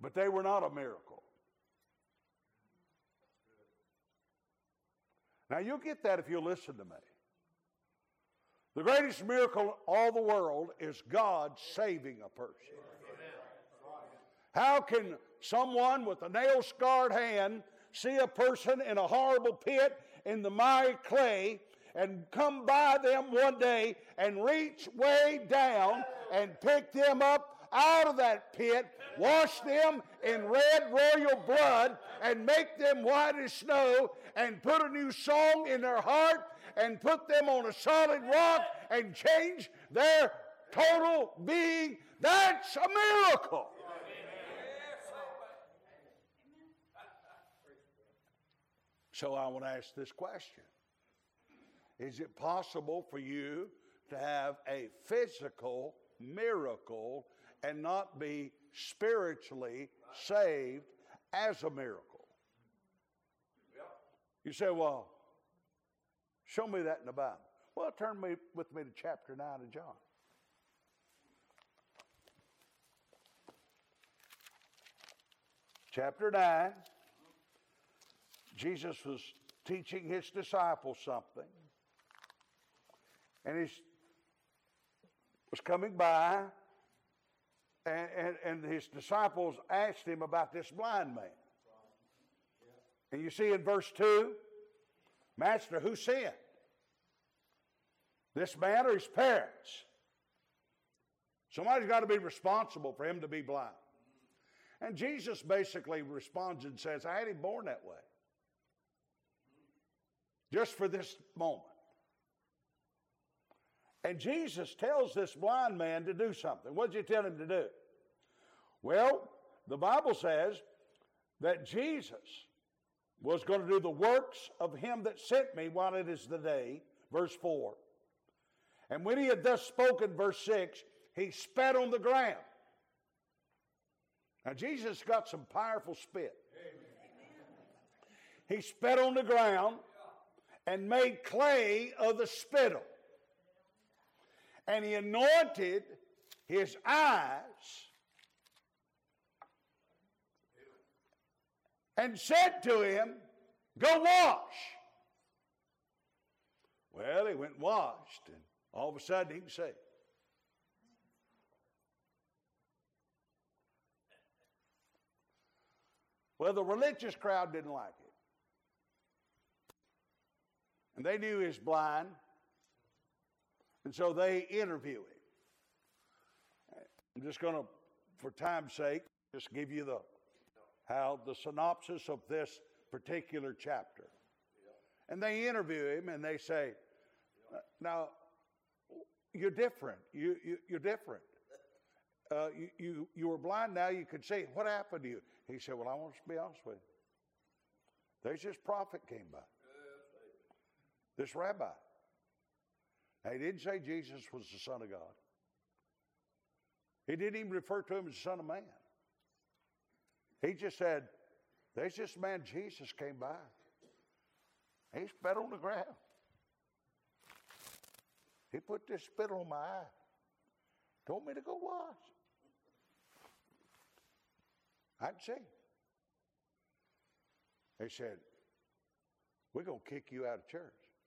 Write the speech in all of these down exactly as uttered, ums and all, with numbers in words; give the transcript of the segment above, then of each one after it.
but they were not a miracle. Now, you'll get that if you'll listen to me. The greatest miracle in all the world is God saving a person. How can someone with a nail-scarred hand see a person in a horrible pit in the miry clay and come by them one day and reach way down and pick them up out of that pit, wash them in red royal blood, and make them white as snow, and put a new song in their heart, and put them on a solid rock, and change their total being? That's a miracle. So I want to ask this question. Is it possible for you to have a physical miracle and not be spiritually saved as a miracle? You say, well, show me that in the Bible. Well, turn me with me to chapter nine of John. Chapter nine, Jesus was teaching his disciples something. And he was coming by, and, and, and his disciples asked him about this blind man. And you see in verse two, Master, who sinned? This man or his parents? Somebody's got to be responsible for him to be blind. And Jesus basically responds and says, I had him born that way. Just for this moment. And Jesus tells this blind man to do something. What did he tell him to do? Well, the Bible says that Jesus was going to do the works of him that sent me while it is the day, verse four. And when he had thus spoken, verse six, he spat on the ground. Now, Jesus got some powerful spit. He spat on the ground and made clay of the spittle. And he anointed his eyes and said to him, go wash. Well, he went and washed, and all of a sudden he can see. Well, the religious crowd didn't like it. And they knew he was blind. And so they interview him. I'm just going to, for time's sake, just give you the how the synopsis of this particular chapter. And they interview him and they say, now, you're different. You, you, you're different. Uh, you, you, you were blind, now you could see. What happened to you? He said, well, I want to be honest with you. There's this prophet came by. This rabbi. Now, he didn't say Jesus was the Son of God. He didn't even refer to him as the Son of Man. He just said, there's this man Jesus came by. He spat on the ground. He put this spit on my eye. Told me to go wash. I can see. They said, we're going to kick you out of church.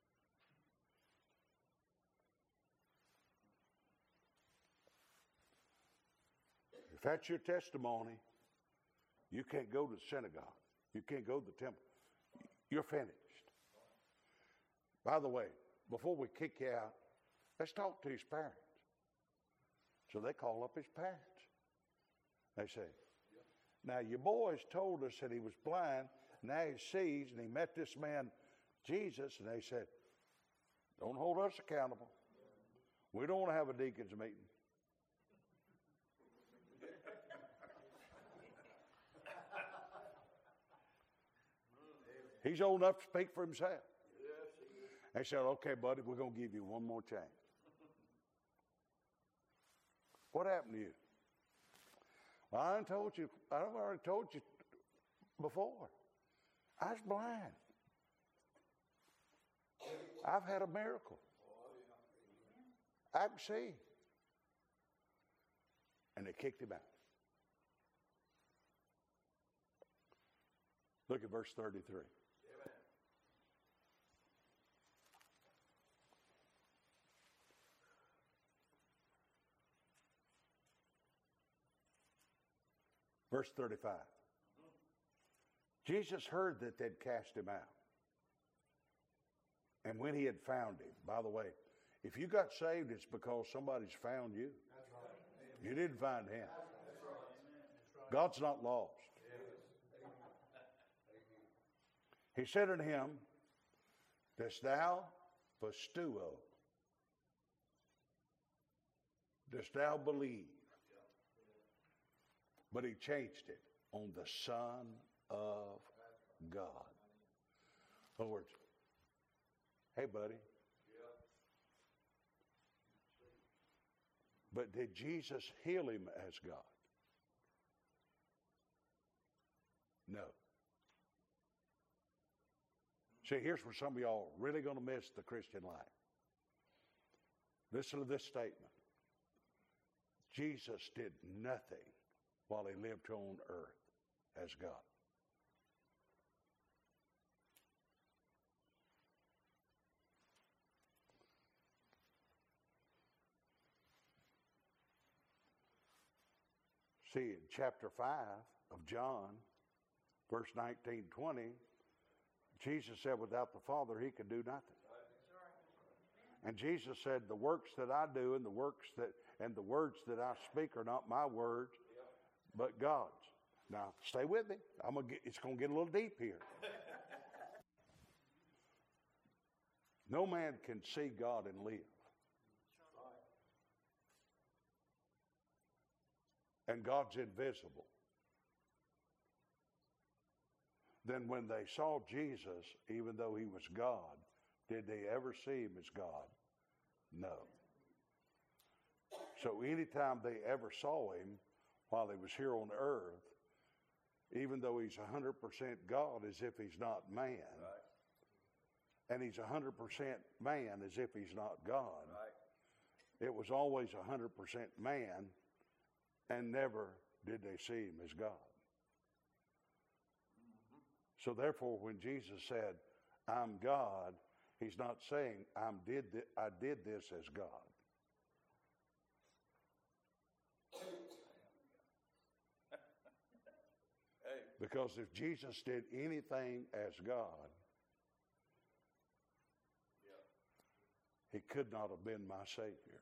If that's your testimony, you can't go to the synagogue. You can't go to the temple. You're finished. By the way, before we kick you out, let's talk to his parents. So they call up his parents. They say, now your boys told us that he was blind, now he sees, and he met this man, Jesus, and they said, don't hold us accountable. We don't want to have a deacon's meeting. He's old enough to speak for himself. They said, okay, buddy, we're going to give you one more chance. What happened to you? Well, I done told you, I already told you before. I was blind. I've had a miracle. I can see. And they kicked him out. Look at verse thirty-three. Amen. Verse thirty-five. Jesus heard that they'd cast him out. And when he had found him, by the way, if you got saved, it's because somebody's found you. That's right. You didn't find him. That's right. God's not lost. He said unto him, dost thou pistuo? Dost thou believe? But he changed it on the Son of God. In other words, hey, buddy. But did Jesus heal him as God? No. See, here's where some of y'all are really going to miss the Christian life. Listen to this statement. Jesus did nothing while he lived on earth as God. See, in chapter five of John, verse nineteen, twenty, Jesus said without the Father he could do nothing. And Jesus said, the works that I do and the works that and the words that I speak are not my words, but God's. Now, stay with me. I'm gonna get, it's going to get a little deep here. No man can see God and live. And God's invisible. Then when they saw Jesus, even though he was God, did they ever see him as God? No. So anytime they ever saw him while he was here on earth, even though he's one hundred percent God as if he's not man, right. And he's one hundred percent man as if he's not God, right. It was always one hundred percent man, and never did they see him as God. So therefore, when Jesus said, I'm God, he's not saying I'm did th- I did this as God. Because if Jesus did anything as God, he could not have been my Savior.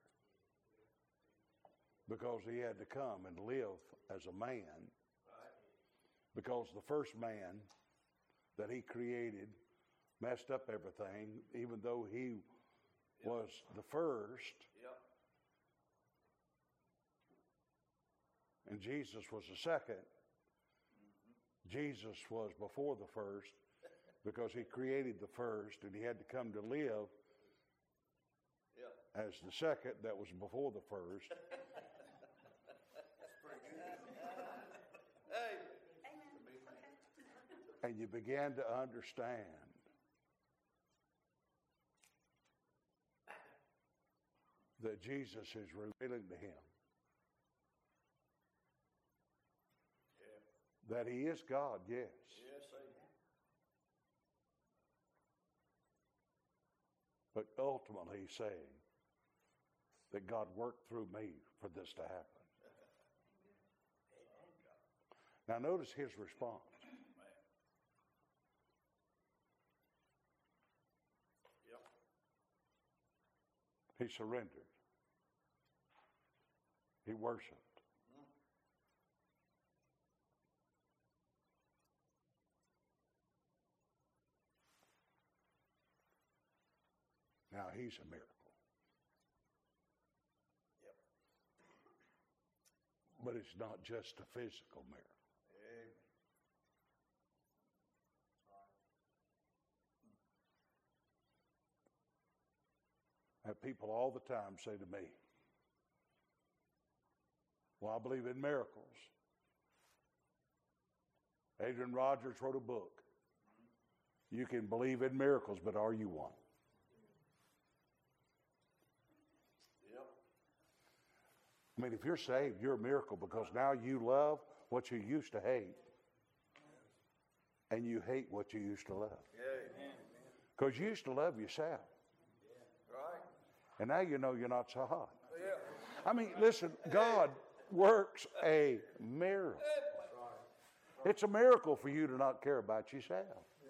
Because he had to come and live as a man. Because the first man that he created messed up everything, even though he yep. was the first. Yep. And Jesus was the second. Mm-hmm. Jesus was before the first because he created the first, and he had to come to live yep. as the second that was before the first. And you began to understand that Jesus is revealing to him yeah. that he is God, yes. Yes, amen. But ultimately he's saying that God worked through me for this to happen. Now notice his response. He surrendered. He worshiped. Now he's a miracle. Yep. But it's not just a physical miracle. Amen. I have people all the time say to me, well, I believe in miracles. Adrian Rogers wrote a book. You can believe in miracles, but are you one? Yep. I mean, if you're saved, you're a miracle because now you love what you used to hate. and you hate what you used to love. Yeah. Because you used to love yourself. Right. And now you know you're not so hot. Yeah. I mean, listen, God works a miracle. It's a miracle for you to not care about yourself.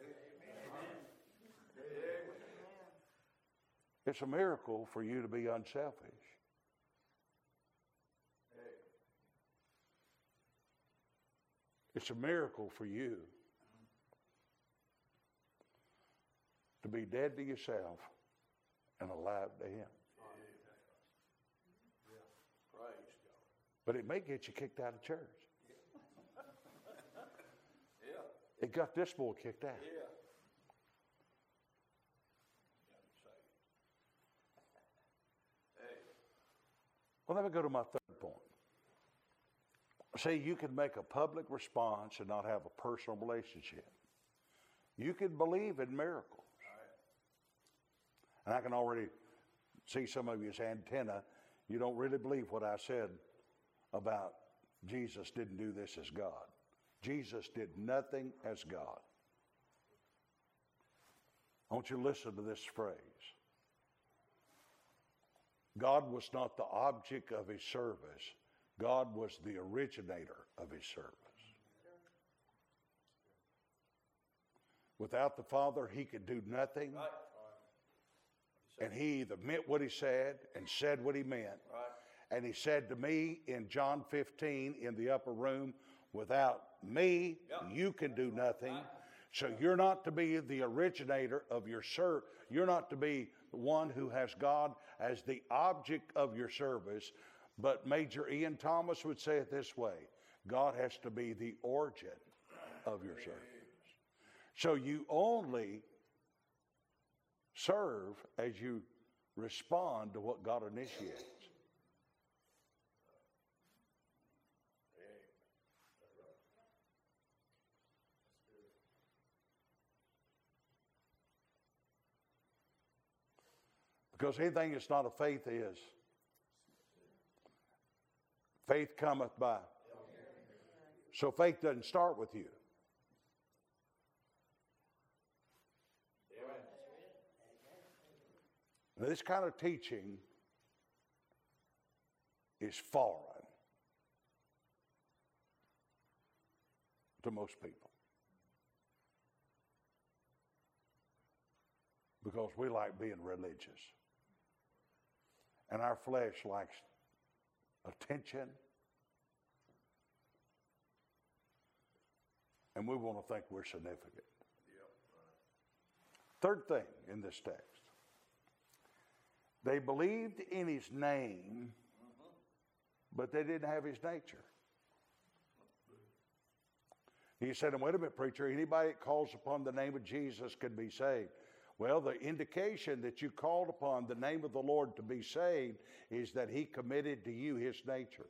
It's a miracle for you to be unselfish. It's a miracle for you to be dead to yourself and alive to Him. Praise But it may get you kicked out of church. God. Yeah. It got this boy kicked out. Yeah. Well, let me go to my third point. See, you can make a public response and not have a personal relationship. You can believe in miracles. And I can already see some of you's antenna. You don't really believe what I said about Jesus didn't do this as God. Jesus did nothing as God. I want you to listen to this phrase. God was not the object of His service. God was the originator of His service. Without the Father, He could do nothing. Right. And He either meant what He said and said what He meant. Right. And He said to me in John fifteen in the upper room, without me, Yep. you can do nothing. So you're not to be the originator of your service. You're not to be the one who has God as the object of your service. But Major Ian Thomas would say it this way: God has to be the origin of your service. So you only serve as you respond to what God initiates. Because anything that's not of faith is. Faith cometh by. So faith doesn't start with you. Now, this kind of teaching is foreign to most people. Because we like being religious. And our flesh likes attention. And we want to think we're significant. Third thing in this text. They believed in His name, but they didn't have His nature. He said, and wait a minute, preacher, anybody that calls upon the name of Jesus can be saved. Well, the indication that you called upon the name of the Lord to be saved is that He committed to you His nature.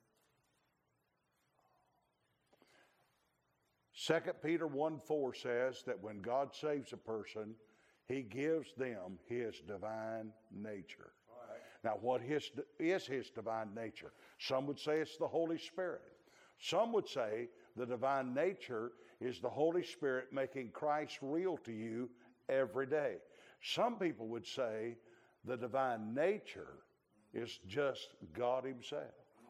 Second Peter one four says that when God saves a person, He gives them His divine nature. Right. Now, what his, is His divine nature? Some would say it's the Holy Spirit. Some would say the divine nature is the Holy Spirit making Christ real to you every day. Some people would say the divine nature is just God Himself.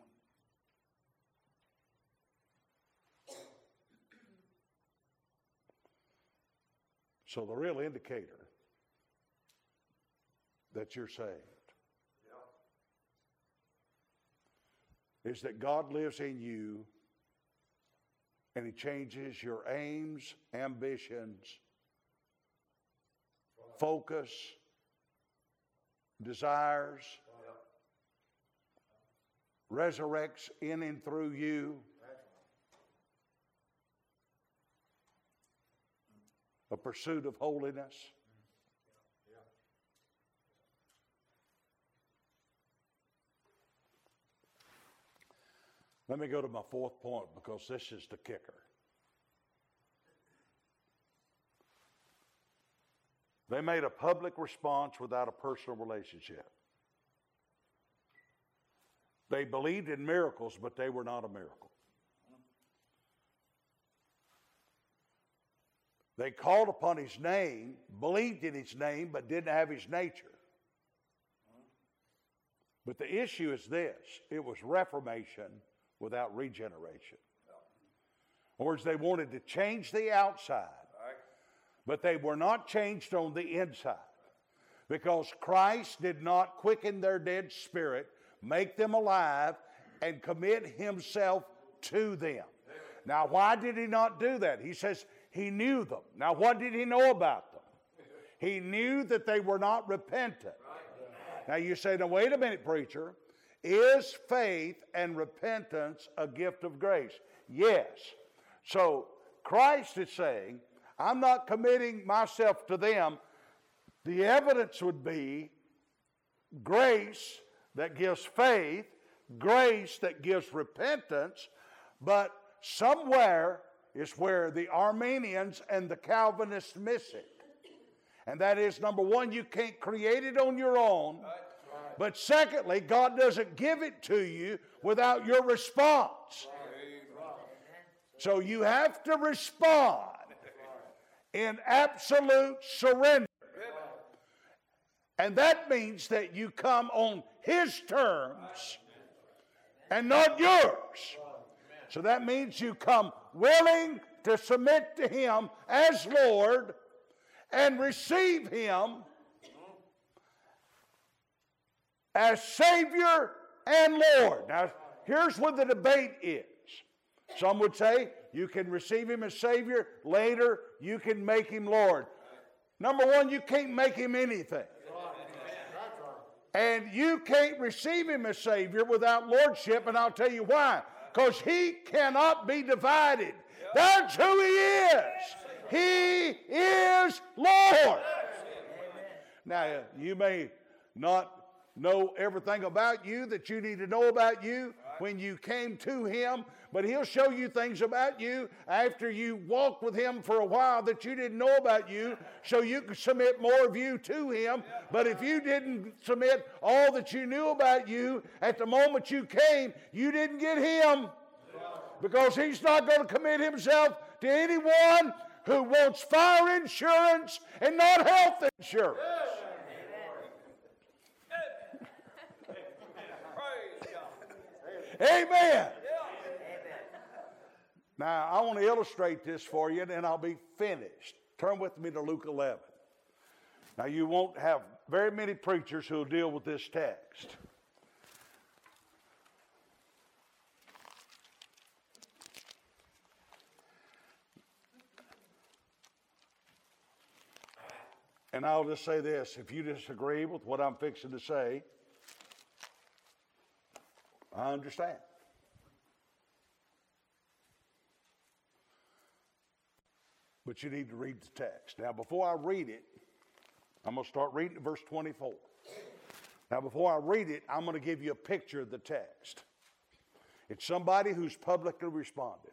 So the real indicator that you're saved is that God lives in you and He changes your aims, ambitions, focus, desires, resurrects in and through you. A pursuit of holiness. Let me go to my fourth point because this is the kicker. They made a public response without a personal relationship. They believed in miracles, but they were not a miracle. They called upon his name, believed in his name, but didn't have his nature. But the issue is this: it was reformation without regeneration. In other words, they wanted to change the outside, but they were not changed on the inside, because Christ did not quicken their dead spirit, make them alive, and commit himself to them. Now, why did he not do that? He says he knew them. Now, what did he know about them? He knew that they were not repentant. Now, you say, now, wait a minute, preacher. Is faith and repentance a gift of grace? Yes. So, Christ is saying, I'm not committing myself to them. The evidence would be grace that gives faith, grace that gives repentance, but somewhere is where the Arminians and the Calvinists miss it. And that is, number one, you can't create it on your own. But secondly, God doesn't give it to you without your response. So you have to respond in absolute surrender. And that means that you come on his terms and not yours. So that means you come willing to submit to him as Lord and receive him as Savior and Lord. Now, here's where the debate is. Some would say you can receive him as Savior. Later, you can make him Lord. Number one, you can't make him anything. And you can't receive him as Savior without Lordship, and I'll tell you why. Because he cannot be divided. That's who he is. He is Lord. Now, you may not know everything about you that you need to know about you when you came to him, but he'll show you things about you after you walk with him for a while that you didn't know about you, so you can submit more of you to him. But if you didn't submit all that you knew about you at the moment you came, you didn't get him, because he's not going to commit himself to anyone who wants fire insurance and not health insurance. Amen. Now, I want to illustrate this for you, and then I'll be finished. Turn with me to Luke eleven. Now, you won't have very many preachers who will deal with this text. And I'll just say this: if you disagree with what I'm fixing to say, I understand. But you need to read the text. Now, before I read it, I'm going to start reading verse twenty-four. Now, before I read it, I'm going to give you a picture of the text. It's somebody who's publicly responded.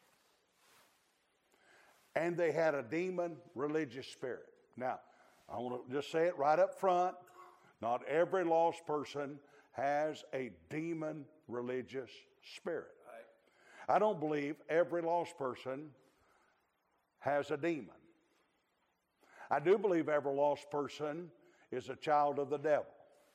And they had a demon religious spirit. Now, I want to just say it right up front. Not every lost person has a demon religious spirit. I don't believe every lost person has a demon. I do believe every lost person is a child of the devil.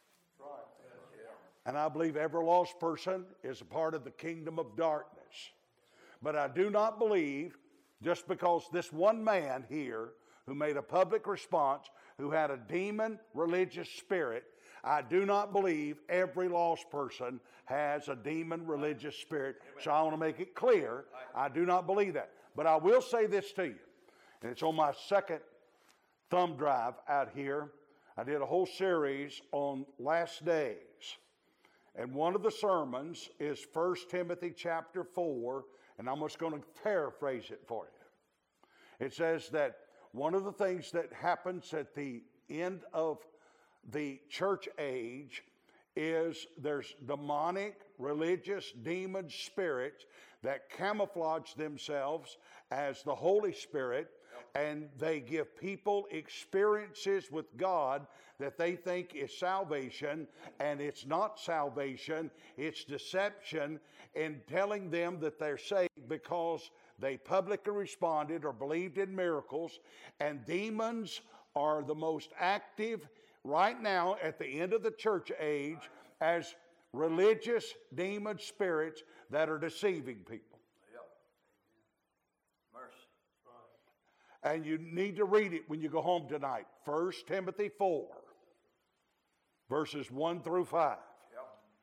And I believe every lost person is a part of the kingdom of darkness. But I do not believe, just because this one man here who made a public response, who had a demon religious spirit, I do not believe every lost person has a demon religious spirit. So I want to make it clear, I do not believe that. But I will say this to you, and it's on my second thumb drive out here. I did a whole series on last days. And one of the sermons is First Timothy chapter four, and I'm just going to paraphrase it for you. It says that one of the things that happens at the end of the church age is there's demonic, religious, demon spirits that camouflage themselves as the Holy Spirit, and they give people experiences with God that they think is salvation, and it's not salvation, it's deception, in telling them that they're saved because they publicly responded or believed in miracles. And demons are the most active right now at the end of the church age as religious demon spirits that are deceiving people. Yep. Mercy. And you need to read it when you go home tonight. First Timothy four, verses one through five. Yep.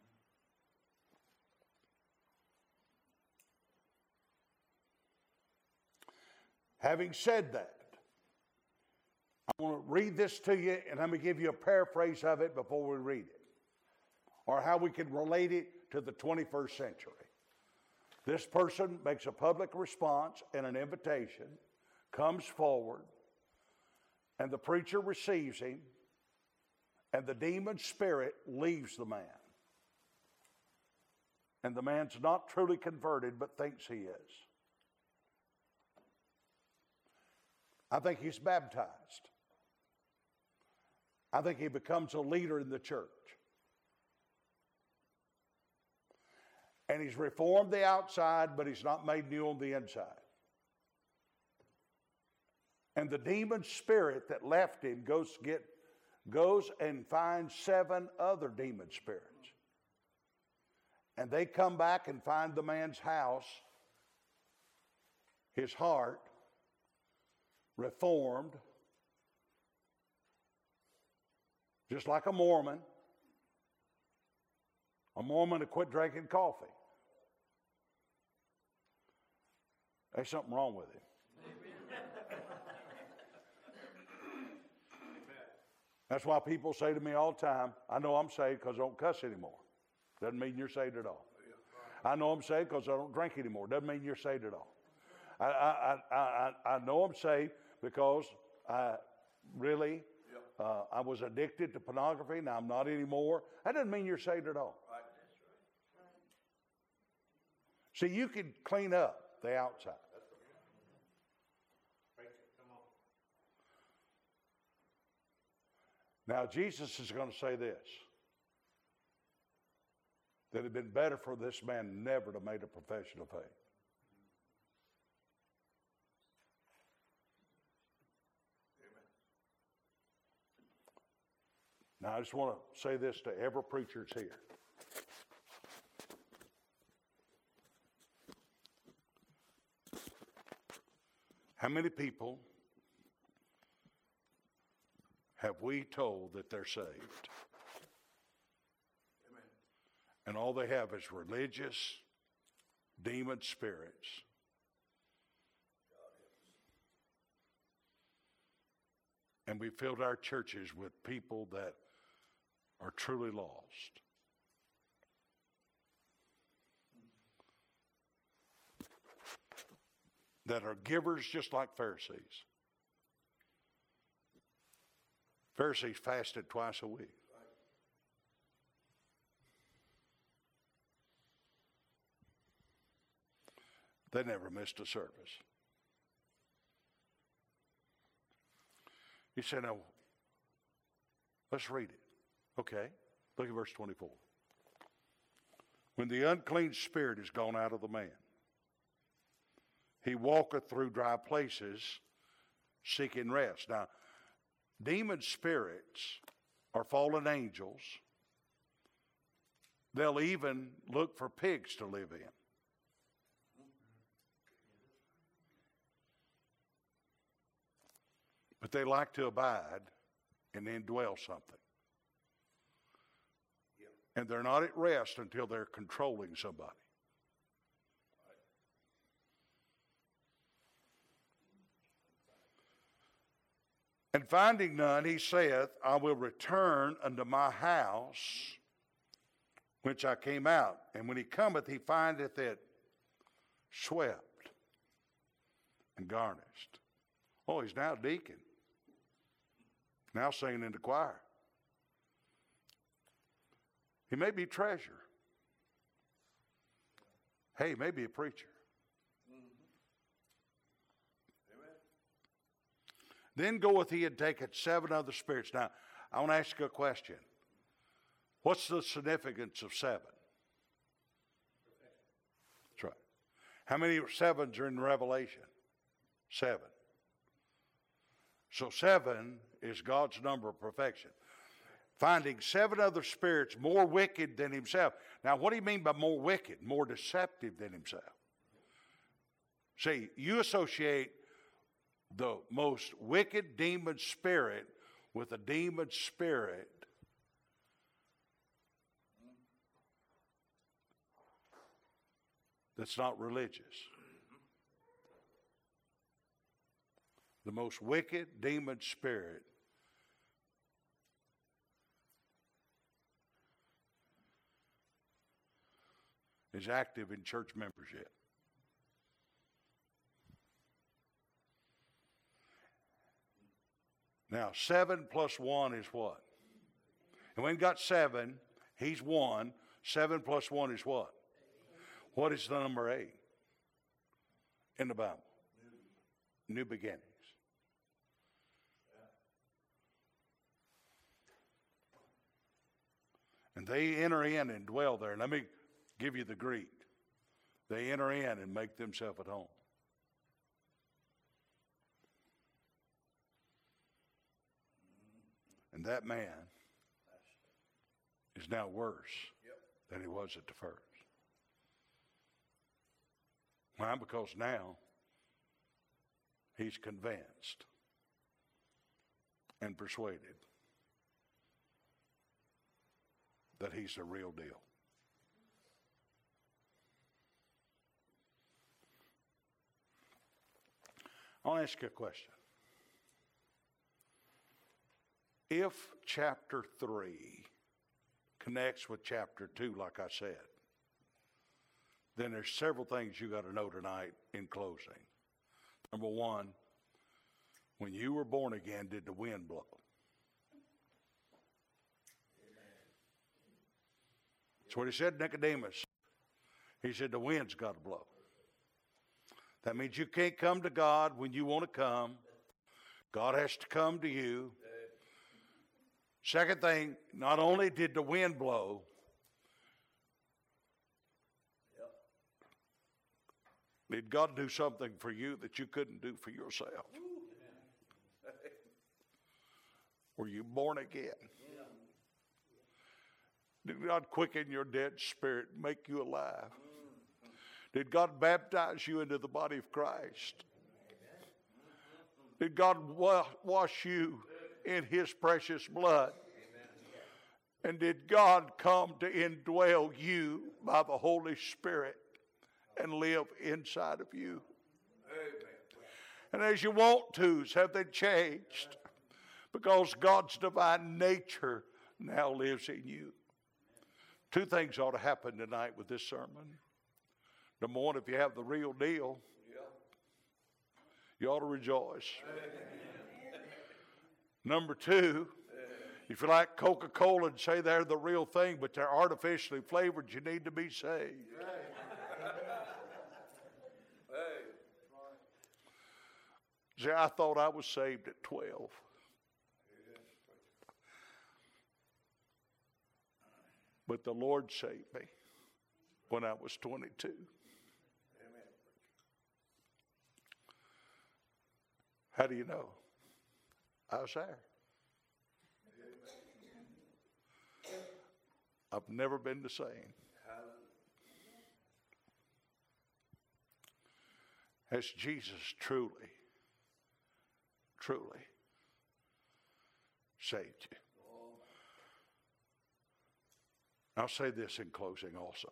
Having said that, I want to read this to you, and I'm going to give you a paraphrase of it before we read it, or how we can relate it to the twenty-first century. This person makes a public response and an invitation, comes forward, and the preacher receives him, and the demon spirit leaves the man. And the man's not truly converted, but thinks he is. I think he's baptized. I think he becomes a leader in the church. And he's reformed the outside, but he's not made new on the inside. And the demon spirit that left him goes get goes and finds seven other demon spirits. And they come back and find the man's house, his heart, reformed, just like a Mormon. A Mormon to quit drinking coffee. There's something wrong with him. That's why people say to me all the time, I know I'm saved because I don't cuss anymore. Doesn't mean you're saved at all. I know I'm saved because I don't drink anymore. Doesn't mean you're saved at all. I, I, I, I, I know I'm saved because I really, uh, I was addicted to pornography. Now I'm not anymore. That doesn't mean you're saved at all. Right. See, you can clean up the outside. Now, Jesus is going to say this, that it had been better for this man never to have made a profession of faith. Now, I just want to say this to every preacher that's here. How many people have we told that they're saved? Amen. And all they have is religious demon spirits. And we filled our churches with people that are truly lost. That are givers just like Pharisees. Pharisees fasted twice a week. They never missed a service. You say, now, let's read it. Okay, look at verse twenty-four. When the unclean spirit is gone out of the man, he walketh through dry places, seeking rest. Now, demon spirits are fallen angels. They'll even look for pigs to live in. But they like to abide and indwell something. And they're not at rest until they're controlling somebody. And finding none, he saith, I will return unto my house whence I came out. And when he cometh, he findeth it swept and garnished. Oh, he's now deacon. Now singing in the choir. He may be treasurer. Hey, maybe a preacher. Then goeth he and taketh seven other spirits. Now, I want to ask you a question. What's the significance of seven? That's right. How many sevens are in Revelation? Seven. So seven is God's number of perfection. Finding seven other spirits more wicked than himself. Now, what do you mean by more wicked? More deceptive than himself. See, you associate the most wicked demon spirit with a demon spirit that's not religious. The most wicked demon spirit is active in church membership. Now, seven plus one is what? And when he got seven, he's one. Seven plus one is what? What is the number eight in the Bible? New, New beginnings. And they enter in and dwell there. Let me give you the Greek. They enter in and make themselves at home. And that man is now worse than he was at the first. Why? Because now he's convinced and persuaded that he's the real deal. I'll ask you a question. If chapter three connects with chapter two, like I said, then there's several things you got to know tonight in closing. Number one, when you were born again, did the wind blow? That's what he said to Nicodemus. He said, the wind's got to blow. That means you can't come to God when you want to come. God has to come to you. Second thing, not only did the wind blow, did God do something for you that you couldn't do for yourself? Were you born again? Did God quicken your dead spirit, make you alive? Did God baptize you into the body of Christ? Did God wa- wash you in his precious blood? And did God come to indwell you by the Holy Spirit and live inside of you? And as you want to's, have they changed? Because God's divine nature now lives in you. Two things ought to happen tonight with this sermon. Number one, if you have the real deal, you ought to rejoice. Number two, if you like Coca-Cola and say they're the real thing, but they're artificially flavored, you need to be saved. See, I thought I was saved at twelve. But the Lord saved me when I was twenty-two. How do you know? I was there. I've never been the same. Has Jesus truly, truly saved you? I'll say this in closing also.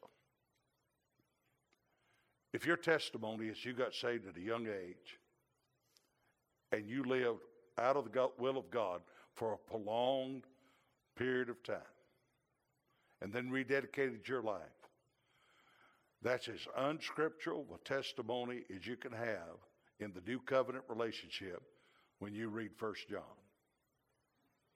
If your testimony is you got saved at a young age and you lived out of the will of God for a prolonged period of time and then rededicated your life, that's as unscriptural a testimony as you can have in the new covenant relationship when you read First John.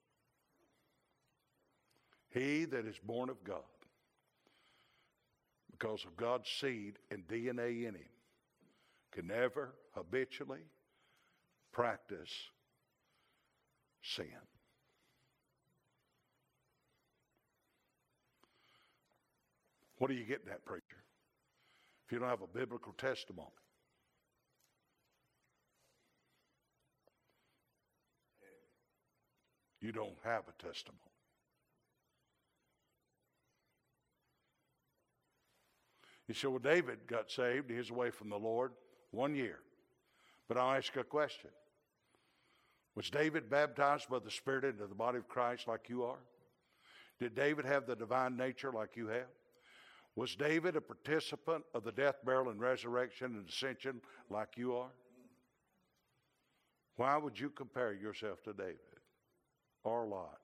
He that is born of God because of God's seed and D N A in him, can never habitually practice sin. What are you getting at, preacher? If you don't have a biblical testimony, you don't have a testimony. You say, well, David got saved. He was away from the Lord one year. But I'll ask you a question. Was David baptized by the Spirit into the body of Christ like you are? Did David have the divine nature like you have? Was David a participant of the death, burial, and resurrection and ascension like you are? Why would you compare yourself to David or Lot?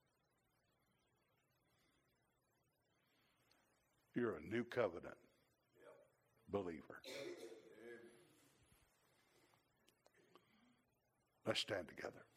You're a new covenant believer. Let's stand together.